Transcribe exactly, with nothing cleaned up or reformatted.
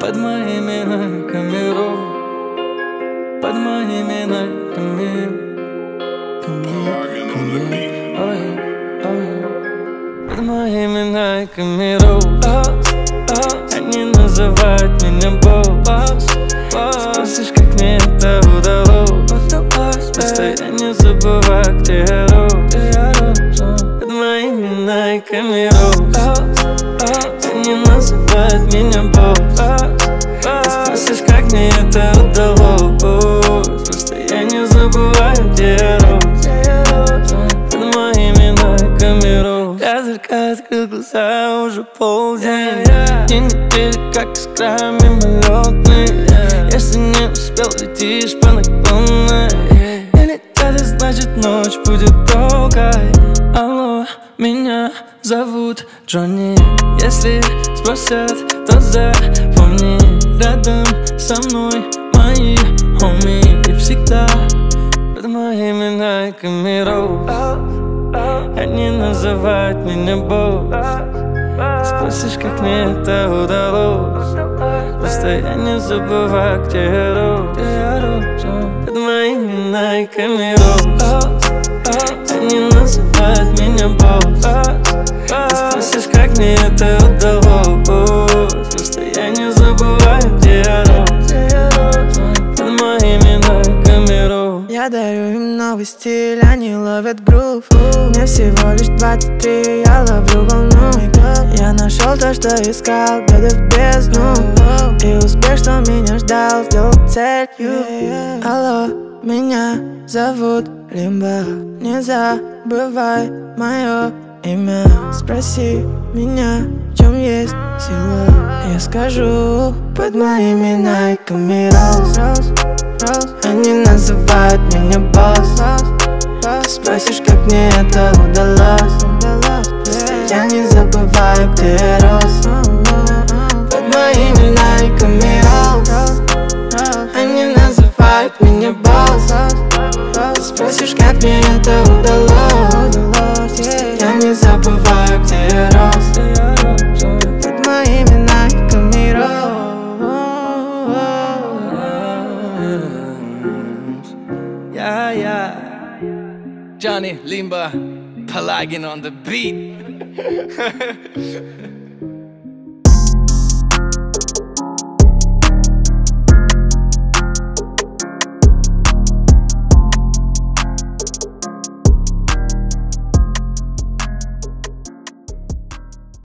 Под моими найками роз, под моими найками. Ко мне, ко мне, ой, ой. Под моими найками роз. Они называют меня босс. Спросишь, как мне это удалось? Просто я не забываю, где я рос. Под моими найками роз. Они называют меня босс. Спросишь, как мне это удалось? Просто я не забываю, где я рос. Под моими найками роз. Я только открыл глаза, уже полдень. Дни недели, как искра мимолетный. Если не успел, летишь по наклонной. Или это значит, ночь будет долгой. Алло, меня зовут Джонни. Если спросят, то запомни. Рядом со мной мои хоми. И всегда под моими найками роз. Они называют меня босс. Спросишь, как мне это удалось? Просто я не забываю, где я рос. Под моими найками роз. Они называют меня босс. Спросишь, как мне это удалось? Просто я не забываю, где я рос. Под моими найками роз. Я дарю им новый стиль, они ловят грув. Мне всего лишь двадцать три, я ловлю волну. Я нашел то, что искал, глядя в бездну. И успех, что меня ждал, сделал целью. Алло, меня зовут Лимба. Не забывай мое имя. Спроси меня, в чем есть сила. Я скажу, под моими найками роз. Они называют меня босс. Ты спросишь, как мне это удалось? Я не забываю, где я рос. Под моими найками роз. Они называют меня босс. Ты спросишь, как мне это удалось? Я не забываю, где я рос. Под моими найками роз. Yeah, yeah. Johnny Limba, Pelagin on the beat.